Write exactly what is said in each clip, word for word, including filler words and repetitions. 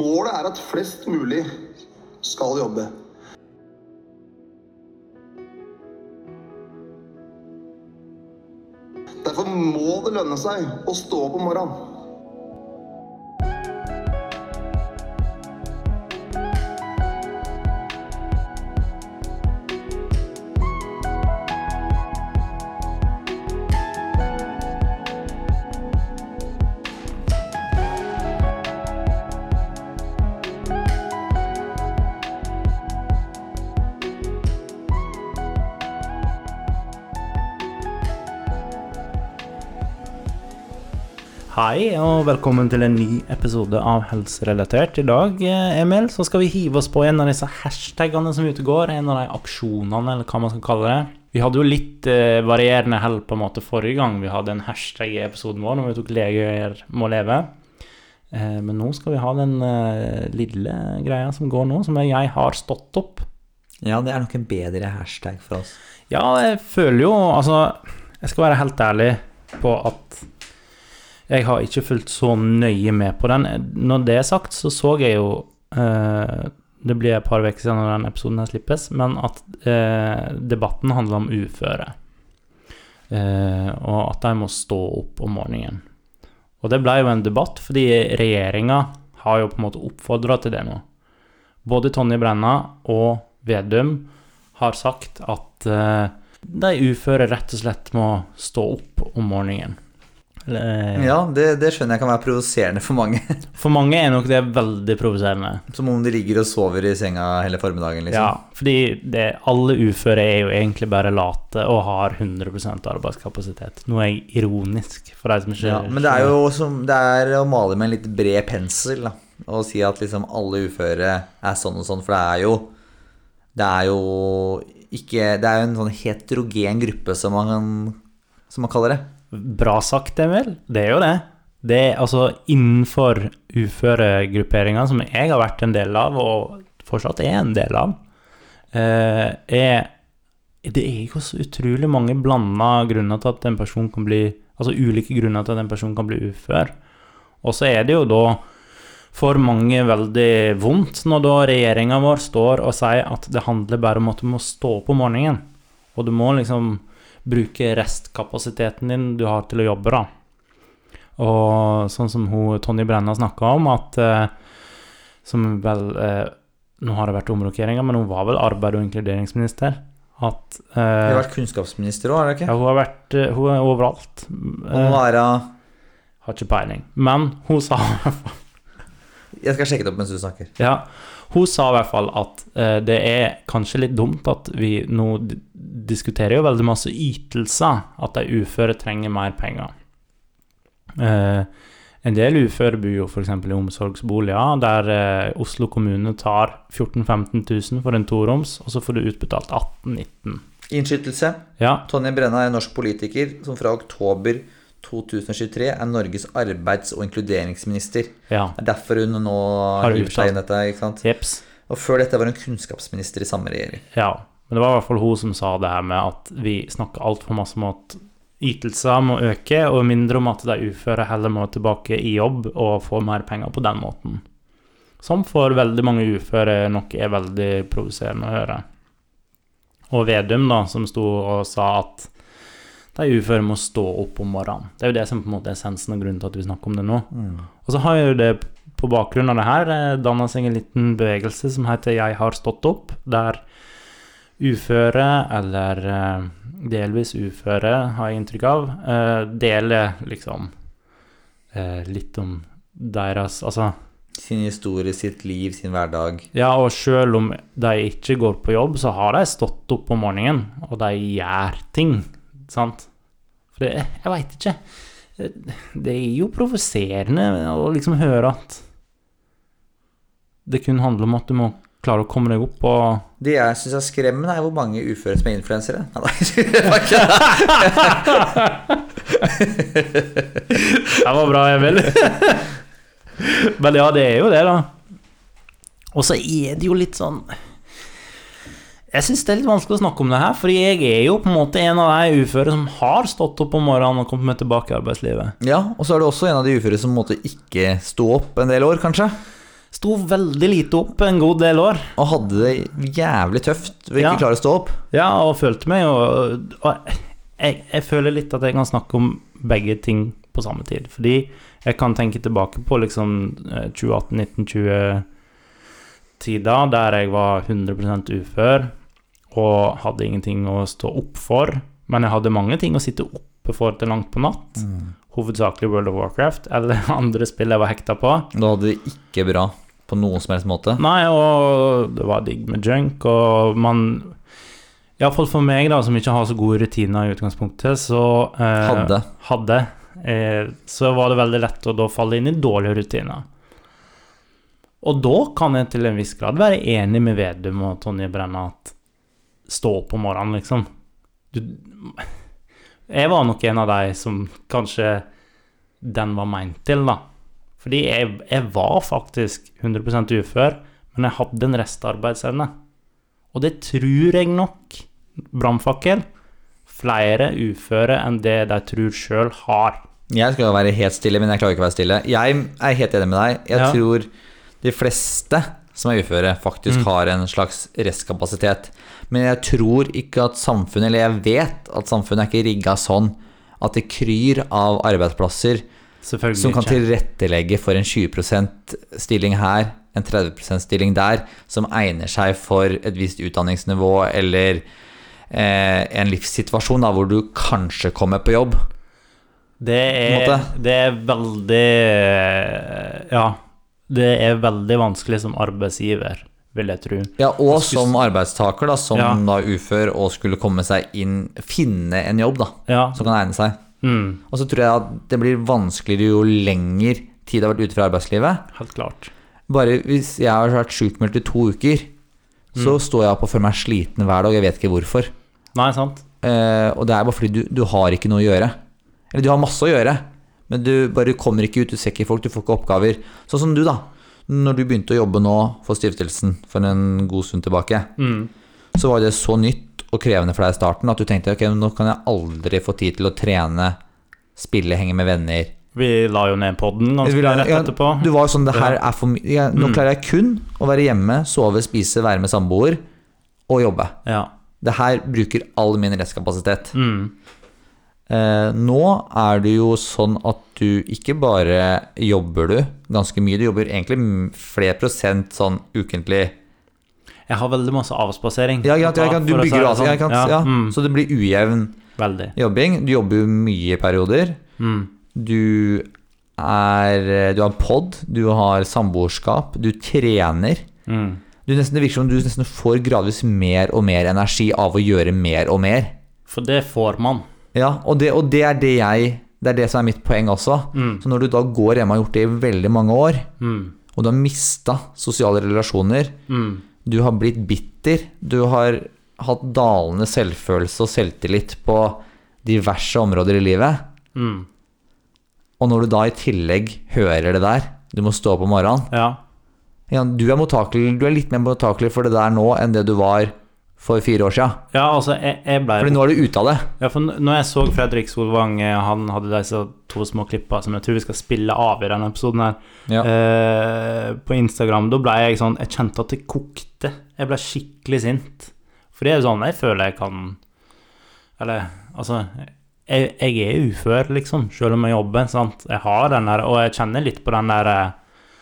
Målet er at flest mulig skal jobbe. Derfor må det lønne seg å stå opp om morgenen. Hei, og velkommen til en ny episode av Helserelatert. I dag, Emil, så skal vi hive oss på en av disse hashtagene som ute går, en av de aksjonene, eller hva man skal kalle det. Vi hadde jo litt eh, varierende hell på en måte forrige gang vi hadde en hashtag i episoden vår, når vi tok Leger må leve. Eh, men nå skal vi ha den eh, lille greia som går nå, som er jeg har stått opp. Ja, det er nok en bedre hashtag for oss. Ja, jeg føler jo, altså, jeg skal være helt ærlig på at jeg har ikke fulgt så nøye med på den. Når det er sagt, så så jeg jo, eh, det blir et par vekker siden når den episoden her slippes, men at eh, debatten handler om uføre. Eh, og at de må stå opp om morgenen. Og det ble jo en debatt, fordi regjeringen har jo på en måte oppfordret til det nå. Både Tonje Brenna og Vedum har sagt at eh, de uføre rett og slett må stå opp om morgenen. Ja, det, det skjønner jeg kan være provoserende for mange. For mange er nok det veldig provoserende. Som om de ligger og sover i senga hele formiddagen, liksom. Ja, fordi det, alle uføre er jo egentlig bare late og har hundre prosent arbeidskapasitet. Nå er jeg ironisk for deg som ikke... Ja, men det er jo som, det er å male med en litt bred pensel, da. Og si at liksom alle uføre er sånn og sånn, for det er jo... Det er jo ikke... Det er jo en sånn heterogen gruppe som man, som man kaller det. Bra sagt, Emil. Det er jo det. Det er altså innenfor uføregrupperinger som jeg har vært en del av, og fortsatt er en del av, eh, er, det er jo så utrolig mange blandede grunner til at en person kan bli, altså ulike grunner til at en person kan bli ufør. Og så er det jo da for mange veldig vondt når da regjeringen vår står og sier at det handler bare om at du må stå på morgenen, og du må liksom bruke restkapasiteten din du har til å jobbe da. Og sånn som hun, Tonje Brenna snakket om, at eh, som vel, eh, nå har det vært omrokeringer, men hun var vel arbeid- og inkluderingsminister. At, eh, hun har vært kunnskapsminister også, har det ikke? Ja, hun har vært, hun er overalt. Hun var uh... Har ikke peiling. Men hun sa Jeg skal sjekke det opp mens du snakker. Ja, hun sa i hvert fall at eh, det er kanskje litt dumt at vi nå d- diskuterer jo veldig masse ytelser, at de uføre trenger mer penger. Eh, en del uføre bor jo for eksempel i omsorgsboliger, der eh, Oslo kommune tar fjorten til femten tusen for en toroms, og så får du utbetalt atten til nitten. Innskytelse. Ja. Tonje Brenna er en norsk politiker som fra oktober to tusen tjuetre er Norges arbeids- og inkluderingsminister. Ja. Det er derfor hun nå har gjort seg inn dette, ikke sant? Jeps. Og før dette var hun kunnskapsminister i samme regjering. Ja, men det var i hvert fall hun som sa det her med at vi snakker alt for masse om at ytelser må øke, og mindre om at de uføre heller må tilbake i jobb og få mer penger på den måten. Som for veldig mange uføre nok er veldig provoserende å høre. Og Vedum da, som stod og sa at de uføre må stå opp om morgenen. Det er jo det som på en måte er essensen og grunnen til at vi snakker om det nå. Mm. Og så har jo det på bakgrunn av det her dannet seg en liten bevegelse som heter Jeg har stått opp, der uføre, eller eh, delvis uføre, har jeg inntrykk av, eh, deler liksom eh, litt om deres, altså... Sin historie, sitt liv, sin hverdag. Ja, og selv om de ikke går på jobb, så har de stått opp om morgenen, og de gjør ting, sant? For det, jeg vet ikke, det er jo provoserende å liksom høre at det kun handler om at du må klare å komme deg opp og... Det jeg synes er skremmende er hvor mange uføre som er influensere. Det var ikke det var bra, Emil. Men ja, det er jo det da. Og så er det jo litt sånn... Jeg synes det er litt vanskelig å snakke om det her, fordi jeg er jo på en måte en av de uføre som har stått opp om morgenen og kommet med tilbake i arbeidslivet. Ja, og så er du også en av de uføre som måtte ikke stå opp en del år, kanskje? sto veldig lite opp en god del år. Og hadde det jævlig tøft ved ikke Ja. klare å stå opp. Ja, og følte meg jo og jeg, jeg føler litt at jeg kan snakke om begge ting på samme tid. Fordi jeg kan tenke tilbake på liksom tjue atten nitten tjue tida der jeg var hundre prosent ufør og hadde ingenting å stå opp for, men jeg hadde mange ting å sitte oppe for til langt på natt. Mm. Hovedsakelig World of Warcraft eller andre spill jeg var hekta på. Da hadde det ikke bra på noen som helst måte. Nei, og det var digg med junk, og man i hvert fall for meg da, som ikke har så gode rutiner i utgangspunktet, så eh, Hadde. hadde eh, så var det veldig lett å da falle inn i dårlige rutiner. Og da kan jeg til en viss grad være enig med Vedum og Tonje Brenna at stå opp om morgenen, liksom. Du, jeg var nok en av de som kanskje den var meint til, da. Fordi jeg, jeg var faktisk hundre prosent ufør, men jeg hadde en restarbeidsevne. Og det tror jeg nok, brannfakkel, flere uføre enn det de tror selv har. Jeg skal jo være helt stille, men jeg klarer ikke å være stille. Jeg er helt enig med deg. Jeg Ja. tror de fleste som er uføre faktisk Mm. har en slags restkapasitet. Men jeg tror ikke at samfunnet, eller jeg vet at samfunnet er ikke rigget sånn at det kryr av arbeidsplasser Selvfølgelig som kan ikke. tilrettelegge for en tjue prosent stilling her, en tretti prosent stilling der, som egner seg for et visst utdanningsnivå eller eh, en livssituasjon da, hvor du kanskje kommer på jobb. Det På en er, måte. det er veldig Ja, det er veldig vanskelig som arbeidsgiver, vil jeg tro. Ja, og som arbeidstaker da, som Ja. da ufør og skulle komme seg inn, finne en jobb da, Ja. som kan egne seg. Mm, Og så tror jeg at det blir vanskeligere jo lenger tid har vært ute fra arbeidslivet. helt klart. Bare hvis jeg har vært sykmeldt i to uker, så står jeg opp og føler meg sliten hver dag, jeg vet ikke hvorfor. Nei, sant? Eh, og det er bare fordi du, du har ikke noe å gjøre. Eller du har masse å gjøre, men du bare kommer ikke ut, du ser ikke folk, du får ikke oppgaver. Sånn som du da, når du begynte å jobbe nå for stiftelsen for en god stund tilbake, Mm. så var det så nytt og krevende for deg i starten at du tenkte, ok, nå kan jeg aldri få tid til å trene, spille, henge med venner. Vi la jo ned podden ganske Vi la- rett ja, etterpå. Du var jo sånn, det her er for mye. Jeg- Nå Mm. klarer jeg kun å være hjemme, sove, spise, være med samboer og jobbe. Ja. Det her bruker all min restkapasitet. Mm. Eh, nå er det jo sånn at du ikke bare jobber du ganske mye, du jobber egentlig m- flere prosent sånn ukentlig. Jeg har veldig masse avspasering. Ja, ja, ja, ja, du For å si bygger det altså, ja, sånn. ja, ja. Mm, Så det blir ujevn veldig. jobbing. Du jobber jo mye i perioder. Mm. Du er Du har pod, du har samboerskap, du trener. Mm. Du nesten, det virker som du nesten får gradvis mer og mer energi av å gjøre mer og mer. For det får man. Ja, og det, og det er det jeg Det er det som er mitt poeng også. Mm. Så når du da går hjemme og har gjort det i veldig mange år, Mm. og du har mistet sosiale relasjoner, Mm. du har blitt bitter, du har hatt dalende selvfølelse og selvtillit på diverse områder i livet, Mm. og når du da i tillegg hører det der, du må stå opp om morgenen, Ja. ja, du er mottakelig, du er litt mer mottakelig for det der nå enn det du var for fire år siden. Ja, altså, jeg, jeg ble Fordi nå er du ute av det. Ja, for n- når jeg så Fredrik Solvang, eh, han hadde disse to små klipper som jeg tror vi skal spille av i denne episoden her, Ja. eh, på Instagram, da ble jeg sånn, jeg kjente at det kokte. Jeg ble skikkelig sint. For det er jo sånn, jeg føler jeg kan, eller, altså, jeg, jeg er ufør, liksom, selv om jeg jobber, sant? Jeg har den der, og jeg kjenner litt på den der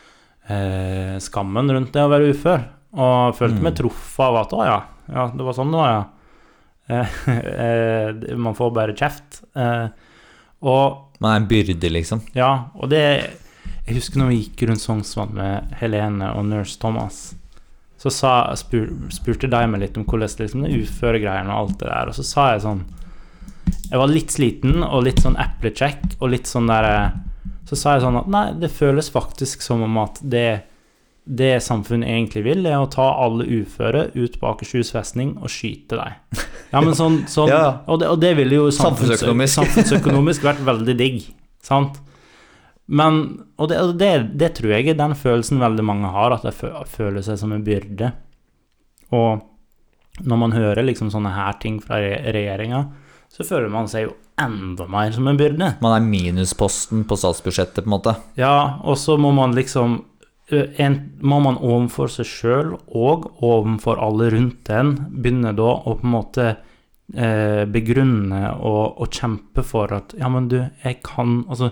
eh, skammen rundt det å være ufør, og følte meg truffet av at, å ja, ja, det var sånn nå, ja. Eh, eh, man får bare kjeft. Eh, og Man er en byrde, liksom. ja, og det jeg husker når vi gikk rundt Sognsvann med Helene og Nurse Thomas, så sa, spur, spurte de meg litt om hvordan liksom, det uføregreiene og alt det der, og så sa jeg sånn, jeg var litt sliten og litt sånn eplekjekk og litt sånn der, så sa jeg sånn at nei, det føles faktisk som om at det det samfunnet egentlig vil, er å ta alle uføre ut på Akershus festning og skyte deg. Ja, men sånn, sånn Ja. og, det, og det ville jo samfunns, Samfunnsøkonomisk. samfunnsøkonomisk vært veldig digg, sant? Men, og det, og det, det tror jeg er den følelsen veldig mange har, at de fø- føler seg som en byrde. Og når man hører liksom sånne her ting fra re- regjeringen, så føler man seg jo enda mer som en byrde. Man er minusposten på statsbudsjettet, på en måte. Ja, og så må man liksom en, må man overfor seg selv og overfor alle rundt den begynne da å på en måte eh, begrunne og, og kjempe for at, ja, men du, jeg kan, altså,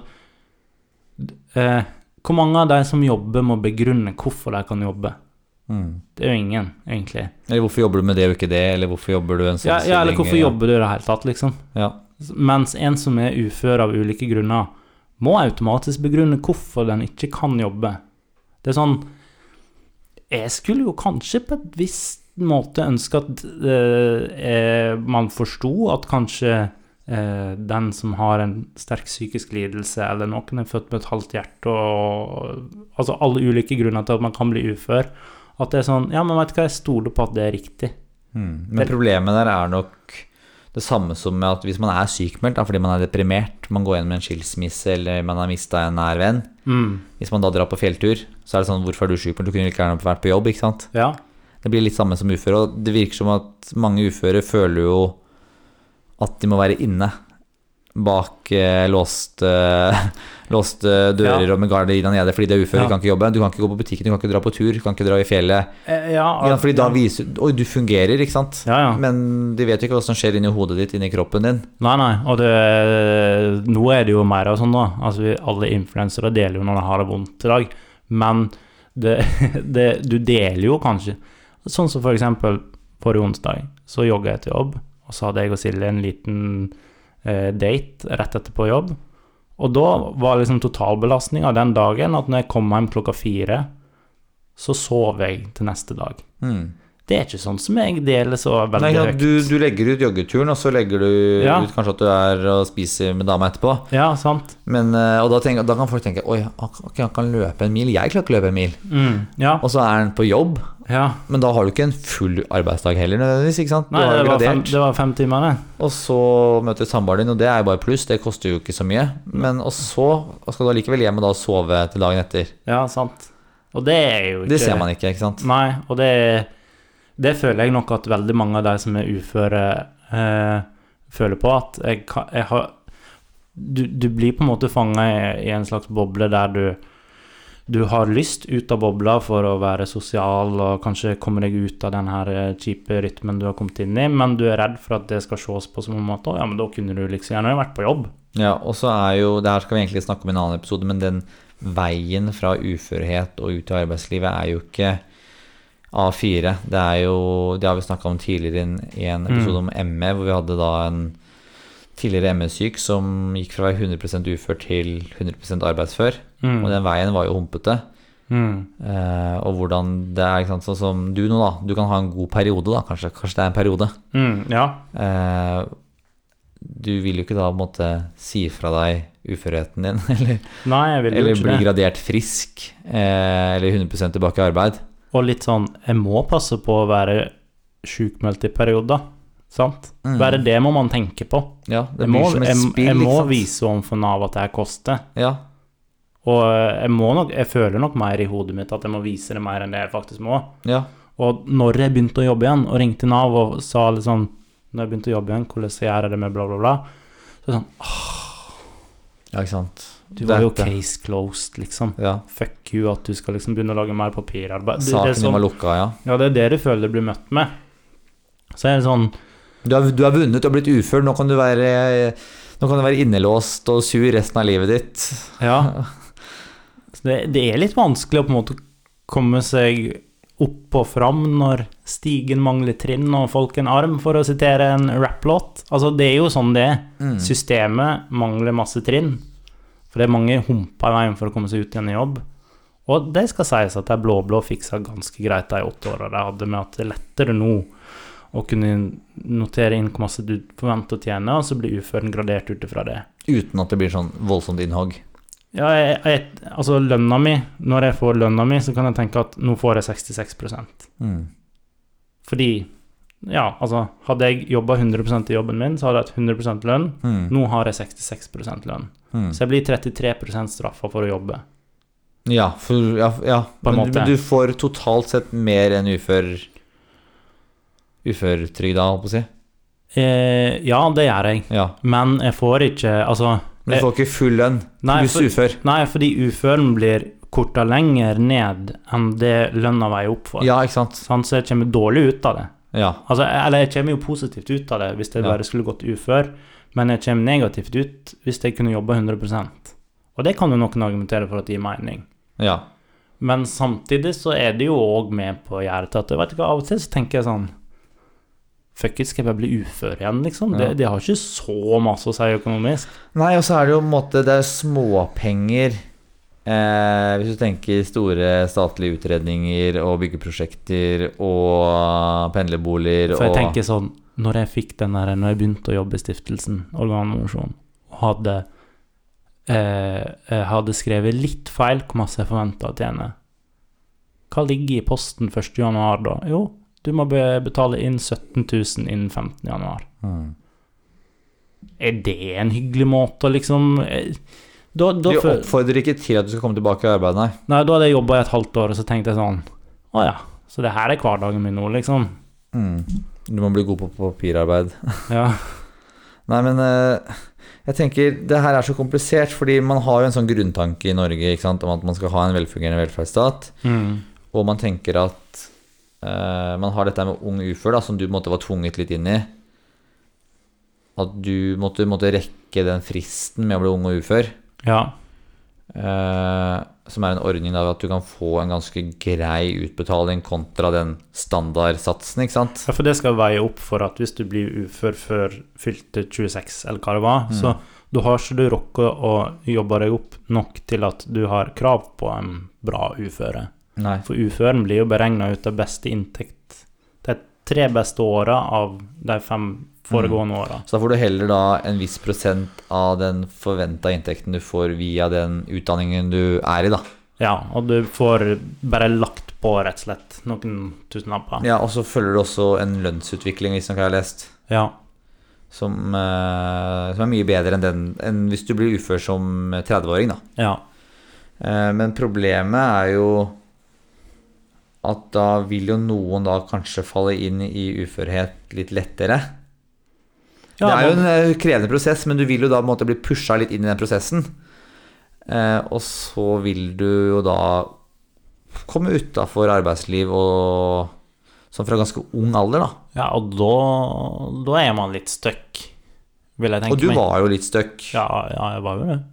eh, hvor mange av de som jobber må begrunne hvorfor de kan jobbe? Mm. Det er jo ingen, egentlig. Eller hvorfor jobber du med det og ikke det, eller hvorfor jobber du en sånn ja, ja, eller hvorfor jobber du i det hele tatt, liksom? Ja. Mens en som er ufør av ulike grunner, må automatisk begrunne hvorfor den ikke kan jobbe. Det er sånn, jeg skulle jo kanskje på et visst måte ønske at eh, man forstod at kanskje eh, den som har en sterk psykisk lidelse, eller noen er født med et halvt hjerte, og, altså alle ulike grunner til at man kan bli ufør, at det er sånn, ja, men vet du hva, jeg stoler på at det er riktig. Mm. Men problemet der er nok det samme som med at hvis man er sykmeldt, da, fordi man er deprimert, man går gjennom en skilsmisse, eller man har mistet en nær venn, mm. hvis man da drar på fjelltur, så er det sånn, hvorfor er du sykmeldt? Du kunne ikke gjerne vært på jobb, ikke sant? Ja. Det blir litt samme som uføre, og det virker som at mange uføre føler jo at de må være inne bak eh, låst, eh, låst dører, ja. Og med gardiner nede, fordi det er uføre, ja. Du kan ikke jobbe, du kan ikke gå på butikken, du kan ikke dra på tur, du kan ikke dra i fjellet. Eh, ja, og, ja, fordi da ja. viser, oi, du fungerer, ikke sant? Ja, ja. Men de vet jo ikke hva som skjer inni hodet ditt, inni kroppen din. Nei, nei, og det, nå er det jo mer og sånn da, altså vi, alle influensere deler jo når de har det vondt i dag, men det, det, du deler jo kanskje, sånn som for eksempel forrige onsdag, så jogget jeg til jobb, og så hadde jeg og Silje en liten date rett etter på jobb, og da var liksom totalbelastning av den dagen at når jeg kom hjem klokka fire, så sov jeg til neste dag. Mm. Det er ikke sånn som jeg deler så veldig Nei, ja, høyt. Du, du legger ut joggeturen, og så legger du ja. ut kanskje at du er og spiser med dama etterpå. Ja, sant. Men, og da, tenker, da kan folk tenke, oi, okay, han kan løpe en mil, jeg klarer ikke løpe en mil. Mm, ja. Og så er han på jobb, ja. Men da har du ikke en full arbeidsdag heller, nødvendigvis, ikke sant? Du Nei, har det var, fem, det var fem timer, det. Og så møter du samboeren din, og det er jo bare pluss, det koster jo ikke så mye. Men og så skal du allikevel hjem og da sove til dagen etter. Ja, sant. Og det er jo ikke... Det ser man ikke, ikke sant? Nei, og det er... Det føler jeg nok at veldig mange av de som er uføre eh, føler på at jeg, jeg har, du, du blir på en måte fanget i, i en slags boble der du, du har lyst ut av bobla for å være sosial og kanskje komme deg ut av den her kjipe rytmen du har kommet inn i, men du er redd for at det skal ses på som en måte, ja, men da kunne du liksom gjerne vært på jobb. Ja, og så er jo, det her skal vi egentlig snakke om i en annen episode, men den veien fra uførhet og ut i arbeidslivet er jo ikke A fire, det er jo, det har vi snakket om tidligere i en episode mm. om M E, hvor vi hadde da en tidligere M E-syk som gikk fra å være hundre prosent ufør til hundre prosent arbeidsfør, mm. og den veien var jo humpete. Mm. Eh, og hvordan det er, ikke sant, sånn som du nå da, du kan ha en god periode da, kanskje, kanskje det er en periode. Mm, ja. Eh, du vil jo ikke da måtte si fra deg uførheten din, eller, Nei, jeg vil jo eller ikke bli det. Gradert frisk, eh, eller hundre prosent tilbake i arbeid. Og litt sånn, jeg må passe på å være sykmeldt i perioder, sant? Mm. Bare det må man tenke på. Ja, det blir som et spill, jeg, jeg må vise overfor Nav at det her koster. Ja. Og jeg må nok, jeg føler nok mer i hodet mitt at jeg må vise det mer enn det jeg faktisk må. Ja. Og når jeg begynte å jobbe igjen, og ringte Nav og sa liksom, når jeg begynte å jobbe igjen, hvordan jeg gjør det med bla bla bla, så er det sånn, åh, ja, ikke sant? Du var jo case closed, liksom. Ja. Fuck you at du skal liksom begynne å lage mer papirarbeid. Saken din var lukka, ja. Ja, det er det du føler du blir møtt med. Så er det sånn... Du har, du har vunnet og blitt ufør, nå kan du være, nå kan du være innelåst og sur resten av livet ditt. Ja. Så det, det er litt vanskelig å på en måte komme seg opp og fram når stigen mangler trinn og folk en arm, for å sitere en rap-låt. Altså, det er jo sånn det er. Mm. Systemet mangler masse trinn. For det er mange humper i veien for å komme seg ut igjen i jobb. Og det skal sies at det blå-blå fikset ganske greit de åtte årene de hadde, med at det er lettere nå å kunne notere inn hvor masse du forventer å tjene, og så blir uføren gradert ut fra det. Uten at det blir sånn voldsomt innhogg? Ja, jeg, jeg, altså lønna mi, når jeg får lønna mi, så kan jeg tenke at nå får jeg sekstiseks prosent. Mm. Fordi, ja, altså, hadde jeg jobbet hundre prosent i jobben min, så hadde jeg et hundre prosent lønn. Mm. Nå har jeg sekstiseks prosent lønn. Mm. Så jeg blir trettitre prosent straffet for å jobbe. Ja, for, ja, ja. Men du, du får totalt sett mer enn ufør uførtrygda, holdt på å si. Eh, ja, det gjør jeg. Ja. Men jeg får ikke, altså... Men du får ikke full lønn, pluss ufør. Nei, fordi uføren blir korta lenger ned enn det lønna veier opp for. Ja, ikke sant? Sånn, så jeg kommer dårlig ut av det. Ja. Altså, eller jeg kommer jo positivt ut av det hvis jeg Ja. bare skulle gått ufør, men jeg kommer negativt ut hvis jeg kunne jobba hundre prosent. Og det kan jo noen argumentere for at det gir mening. Ja. Men samtidig så er det jo òg med på å gjøre til at vet du hva, av og til så tenker jeg sånn fuck it, skal jeg bare bli ufør igjen, liksom? Ja. Det, det har ikke så masse å si økonomisk. Nei, og så er det jo på en måte, det er småpenger. Eh, hvis du tenker store statlige utredninger og byggeprosjekter og pendlerboliger For jeg og tenker sånn, når jeg fikk den der, når jeg begynte å jobbe i stiftelsen, Organdonasjon, og hadde, eh, jeg hadde skrevet litt feil hvor masse jeg forventet å tjene. Hva ligger i posten første januar da? Jo, du må be- betale inn sytten tusen innen femtende januar. mm. Er det en hyggelig måte å liksom... eh, Da, da, Du fø- oppfordrer ikke til at du skal komme tilbake i arbeid, nei. nei, da hadde jeg jobbet i et halvt år, og så tenkte jeg sånn, å ja, så det her er hverdagen min nå, liksom. Mm. Du må bli god på papirarbeid. Ja, Nei, men eh, jeg tenker det her er så komplisert, fordi man har jo en sånn grunntanke i Norge, ikke sant, om at man skal ha en velfungerende velferdsstat, mm. og man tenker at eh, man har dette med ung ufør da, som du måtte være tvunget litt inn i, at du måtte, måtte rekke den fristen med å bli ung og ufør, ja, eh, som er en ordning da, at du kan få en ganske grei utbetaling kontra den standardsatsen, ikke sant? Ja, for det skal veie opp for at hvis du blir ufør før fylte tjueseks, eller hva det var, så da har ikke du rokket å jobbe deg opp nok til at du har krav på en bra uføre. Nei. For uføren blir jo beregnet ut av beste inntekt. Det er tre beste åra av de fem foregående åra. Så da får du heller da en viss prosent av den forventa inntekten du får via den utdanningen du er i, da. Ja, og du får bare lagt på rett og slett noen tusenlapper. Ja, og så følger det også en lønnsutvikling, hvis noe jeg har lest, Ja. som, eh, som er mye bedre enn den enn hvis du blir ufør som tredveåring, da. Ja. Eh, men problemet er jo at da vil jo noen da kanskje falle inn i uførhet litt lettere. Ja, det er jo men- en eh, krevende prosess, men du vil jo da på en måte bli pusha litt inn i den prosessen. Eh, og så vil du jo da komme utafor arbeidsliv og sånn fra ganske ung alder, da. Ja, og da, da er man litt stuck, vil jeg tenke Og du meg. var jo litt stuck. Ja, ja, jeg var jo det.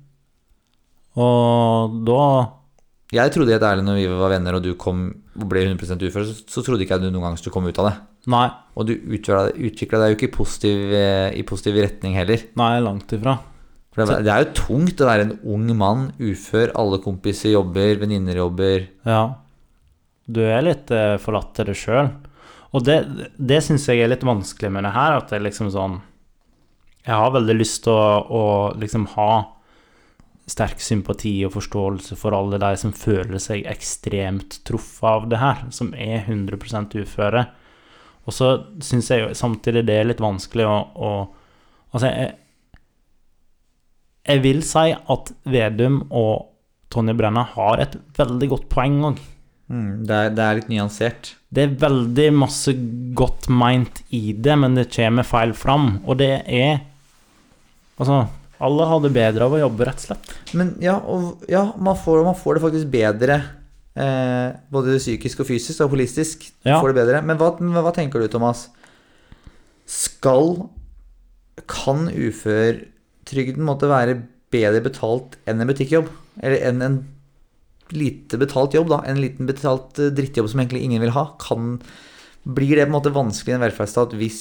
Og da Jeg trodde helt ærlig når vi var venner og du kom og ble hundre prosent ufør, så, så trodde ikke jeg du noen gang skulle komme ut av det. Nei, Og du utvikla deg jo ikke i positiv, eh, i positiv retning heller. nei, langt ifra. For det, det er jo tungt å være en ung mann, ufør, alle kompiser jobber, venninner jobber. Ja. Du er litt eh, forlatt til deg sjøl. Og det, det syns jeg er litt vanskelig med det her, at det er liksom sånn Jeg har veldig lyst til å, å liksom ha sterk sympati og forståelse for alle de som føler seg ekstremt truffet av det her, som er hundre prosent uføre. Og så syns jeg jo samtidig det er litt vanskelig å, å Altså, jeg, jeg vil si at Vedum og Tonje Brenna har et veldig godt poeng òg. Mm, det, er, det er litt nyansert. Det er veldig masse godt meint i det, men det kommer feil fram. Og det er Altså, alle har det bedre av å jobbe, rett og slett. Men ja, og, ja man, får, man får det faktisk bedre, eh, både psykisk og fysisk og holistisk. Ja. Får det bedre. Men hva, men hva tenker du, Thomas? Skal Kan uføretrygden måtte være bedre betalt enn en butikkjobb? Eller enn en lite betalt jobb, da? En liten betalt eh, drittjobb som egentlig ingen vil ha? Kan, blir det på en måte vanskelig i en velferdsstat hvis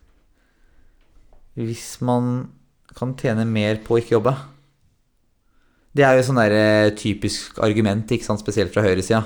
Hvis man kan tjene mer på å ikke jobbe? Det er jo sånn der eh, typisk argument, ikke sant? Spesielt fra høyresida.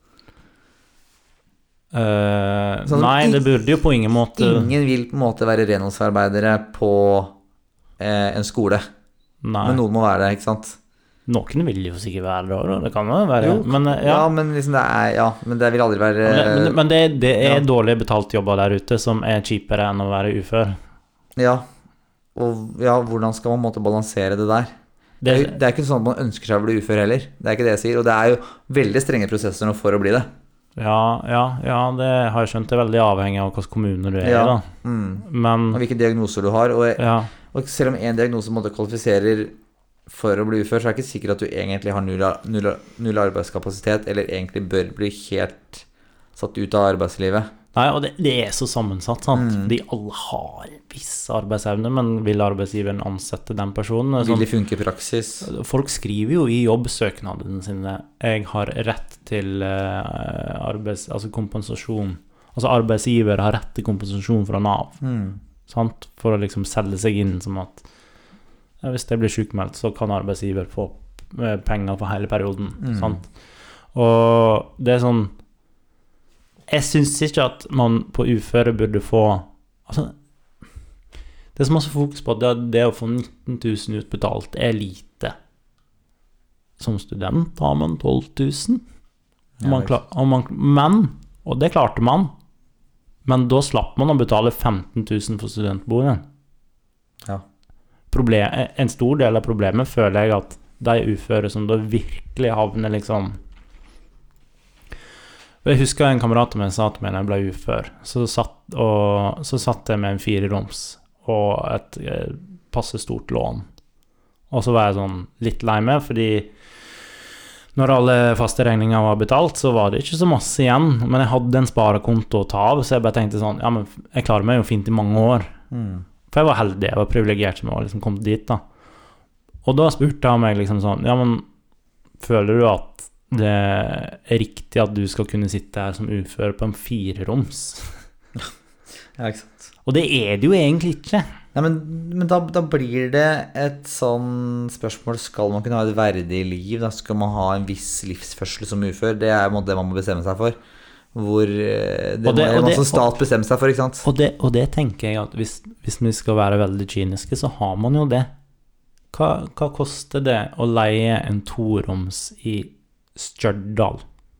Eh, Sånn som nei, i- det burde jo på ingen måte Ingen vil på en måte være renholdsarbeidere på eh, en skole. Nei. Men noen må være det, ikke sant? Noen vil jo sikkert være det, da. Det kan jo være. Jo, men, eh, Ja, ja. men liksom det er Ja, men det vil aldri være Men, men, men det, det er ja. dårlig betalt jobber der ute som er kjipere enn å være ufør. Ja. Og ja, hvordan skal man på en måte balansere det der? Det, Det, er, jo- det er ikke sånn at man ønsker seg å bli ufør heller. Det er ikke det jeg sier. Og det er jo veldig strenge prosesser nå for å bli det. ja, ja, ja, det har jeg skjønt. Det er veldig avhengig av hvilken kommune du er Ja. i, da. Mm. Men Og hvilke diagnoser du har. Og, ja, og selv om en diagnose på en måte kvalifiserer for å bli ufør, så er det ikke sikkert at du egentlig har null, null, null arbeidskapasitet, eller egentlig bør bli helt satt ut av arbeidslivet. Nei, og det, det er så sammensatt, sant? Mm. De alle har en viss arbeidsevne, men vil arbeidsgiveren ansette den personen? Vil det funke i praksis? Folk skriver jo i jobbsøknadene sine, jeg har rett til uh, arbeids, altså kompensasjon. Altså arbeidsgiver har rett til kompensasjon fra Nav, Mm. sant? For å liksom selge seg inn som at ja, hvis det blir sykmeldt, så kan arbeidsgiver få eh, penger for hele perioden, Mm. sant? Og det er sånn, jeg synes ikke at man på uføre burde få, altså, det er så masse fokus på at det, det å få nitten tusen utbetalt er lite. Som student har man tolv tusen. Ja, Man klar, og man, men, og det klarte man, men da slapp man å betale femten tusen for studentboligen. Ja. Problem, en stor del av problemet føler jeg at de uføre som da virkelig havner liksom. Jeg husker en kamerat av meg sa til meg når jeg ble ufør, så satt, og, så satt jeg med en fireroms og et eh, passe stort lån. Og så var jeg sånn litt lei meg, fordi når alle faste regninger var betalt, så var det ikke så masse igjen, men jeg hadde en sparekonto å ta av, så jeg bare tenkte sånn, ja, men jeg klarer meg jo fint i mange år. Mm. For jeg var heldig, jeg var privilegert som jeg liksom kom dit da. Og da spurte han meg liksom sånn, ja, men føler du at det er riktig at du skal kunne sitte her som ufør på en fireroms? Ja, ikke sant. Og det er det jo egentlig ikke. Nei, men, men da, da blir det et sånn spørsmål, skal man kunne ha et verdig liv, da skal man ha en viss livsførsel som ufør, det er det man må bestemme seg for. Hvor det, Og det- må og man det- som stat bestemme seg for, ikke sant? Og det, og det tenker jeg at hvis, hvis vi skal være veldig kyniske, så har man jo det. Hva, hva koster det å leie en toroms i Stjørdal?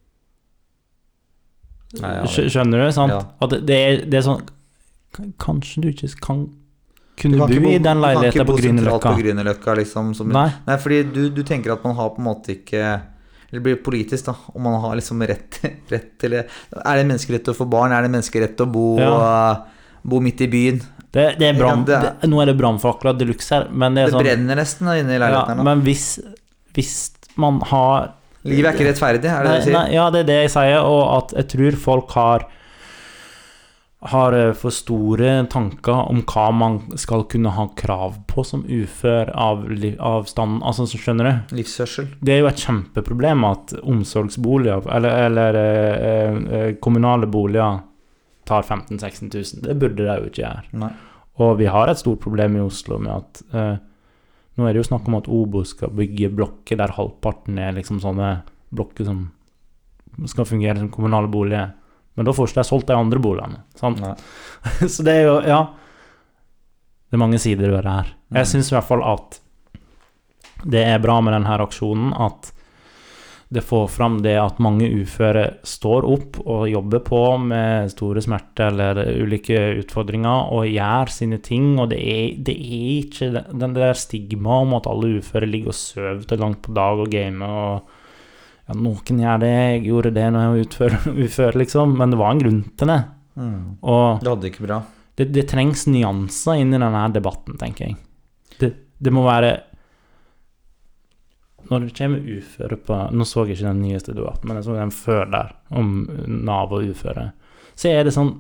Nei, ja, Skj- Skjønner du, sant? Ja. At det, det, er, det er sånn, k- kanskje du ikke kan kunne Du kan bo ikke i den du kan leiligheten ikke på bo sentralt Grünerløkka. på Grünerløkka, liksom, som, Nei. nei, fordi du, du tenker at man har på en måte ikke, eller det blir politisk da, om man har liksom rett, rett til det. Er det menneskerett til å få barn? Er det menneskerett til å bo, Ja. bo midt i byen? Det, det er brann, Ja, det er- det, nå er det brannfakler de luxe her, men det er Det sånn, brenner nesten da, inne i ja, leiligheten her nå. men hvis, hvis man har Livet er ikke rettferdig, er det nei, det du sier? nei, ja, det er det jeg sier, og at jeg tror folk har har eh, for store tanker om hva man skal kunne ha krav på som ufør av, li- av stand, altså så skjønner du? Livsførsel. Det er jo et kjempeproblem at omsorgsboliger, eller, eller eh, eh, kommunale boliger tar femten til seksten tusen, det burde det jo ikke gjøre. Nei. Og vi har et stort problem i Oslo med at eh, nå er det jo snakk om at Obo skal bygge blokker der halvparten er liksom sånne blokker som skal fungere som kommunale boliger. Men da får ikke de solgt de andre boligene, sant? Nei. Så det er jo, ja, det er mange sider ved det her. Jeg Mm. synes i hvert fall at det er bra med denne aksjonen, at det får fram det at mange uføre står opp og jobber på med store smerter eller ulike utfordringer og gjør sine ting, og det er, det er ikke den der stigma om at alle uføre ligger og søver til langt på dag og gamer, og ja, noen gjør det, jeg gjorde det når jeg var utfør, ufør, liksom, men det var en grunn til det. Mm. Og Det hadde ikke bra. det, det trengs nyanser inn i denne debatten, tenker jeg. Det, det må være når det kommer uføre på, nå så jeg ikke den nyeste debatten, men jeg så den før der, om Nav og uføre, så er det sånn,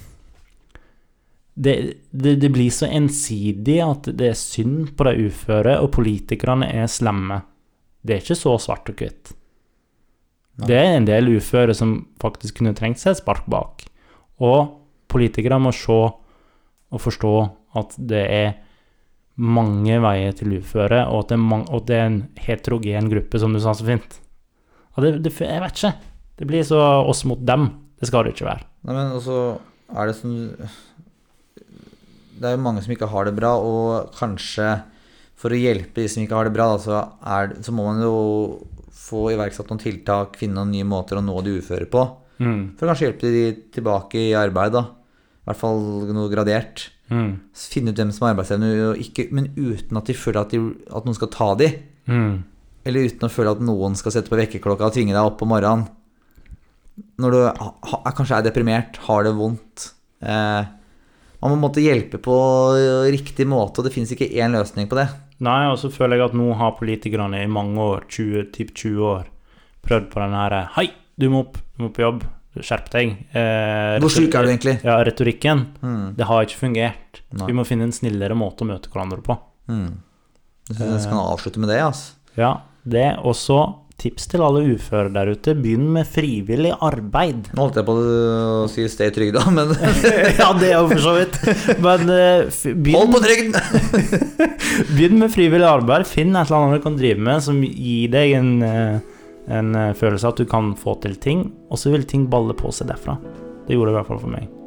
det, det, det blir så ensidig at det er synd på de uføre, og politikerne er slemme. Det er ikke så svart og kvitt. Nei. Det er en del uføre som faktisk kunne trengt seg et spark bak, og politikere må se og forstå at det er mange veier til uføre, og at det er, mange, og det er en heterogen gruppe, som du sa så fint. Og det, det, jeg vet ikke. Det blir så oss mot dem. Det skal det ikke være. Nei, men også er det sånn, det er jo mange som ikke har det bra, og kanskje for å hjelpe de som ikke har det bra, da, så, er, så må man jo få iverksatt noen tiltak, finne noen nye måter å nå de uføre på, Mm. for å kanskje hjelpe de tilbake i arbeid da, i hvert fall noe gradert. Mm. Finne ut dem som har arbeidsevne, og ikke, men uten at de føler at, de, at noen skal ta de, Mm. eller uten å føle at noen skal sette på vekkerklokka og tvinge deg opp på morgenen. Når du ha, kanskje er deprimert, har det vondt, eh, man må måtte hjelpe på riktig måte, og det finnes ikke én løsning på det. Nei, og så føler jeg at nå har politikerne i mange år, tjue, typ tjue år, prøvd på den her, hei, du må opp, du må på jobb, skjerp deg. Eh, Hvor syk er du egentlig? Ja, retorikken, Mm. det har ikke fungert. Nei. Vi må finne en snillere måte å møte hverandre på. Mm. Jeg synes jeg skal avslutte med det, altså. Ja, det er også tips til alle uføre der ute. Begynn med frivillig arbeid. Nå holdt jeg på å si stay trygg da, men Ja, det er jo for så vidt. Men eh, f- hold begynn, på trygden! begynn med frivillig arbeid. Finn et eller annet du kan drive med som gir deg en, eh, en eh, følelse at du kan få til ting, og så vil ting balle på seg derfra. Det gjorde det i hvert fall for meg.